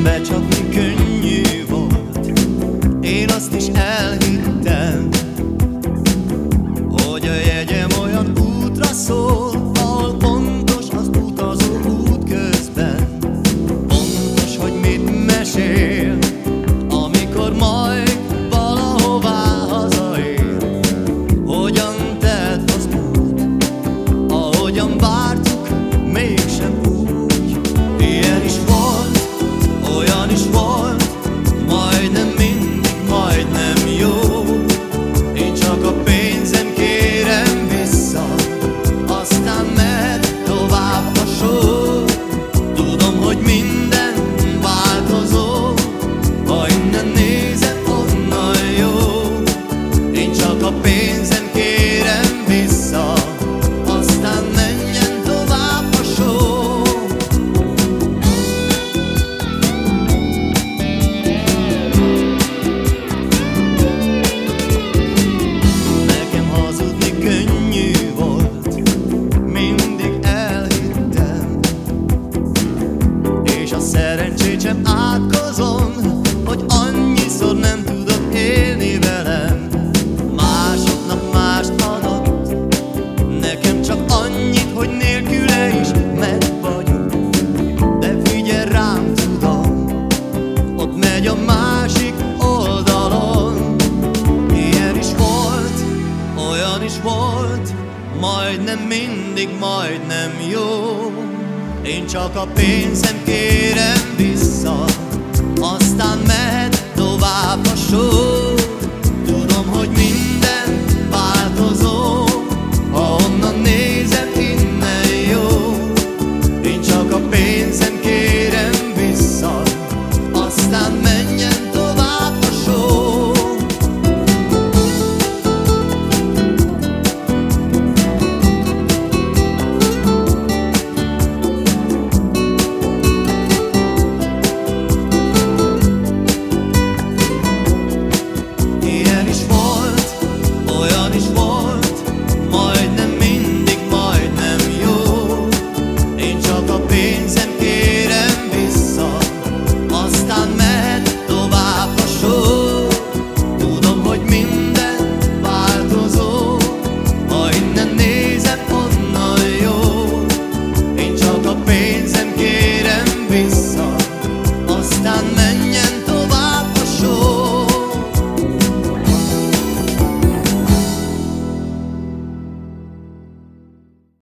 Becsapni könnyű volt, én azt is elhittem, hogy a jegyem olyan útra szól, ahol pontos az utazó út közben. Pontos, hogy mit mesél, amikor majd valahová hazaér. Hogyan telt az út, ahogyan vártuk, mégsem úgy. Ilyen is volt, olyan is volt, majdnem mindig, majdnem jó. Én csak a pénzem kérem vissza, aztán mehet tovább a show. Tudom, hogy minden változó, ha innen nézem, onnan jó. Én csak a pénzem kérem vissza, aztán menjen tovább a show. Nekem hazudni könnyű volt, mindig elhittem, és a szerencsét sem átkozom, hogy annyiszor nem tudok élni velem. Másoknak mást adott, nekem csak annyit, hogy nélküle is meg vagyok. De figyelj rám, tudom, ott megy a másik oldalon. Ilyen is volt, olyan is volt, majdnem mindig, majdnem jó. Én csak a pénzem kérem vissza, aztán mehet tovább a show. Tudom, hogy minden változó, ha onnan nézem, innen jó. Én csak a pénzem kérem vissza, aztán menjen tovább a show. Ilyen is volt, olyan is volt,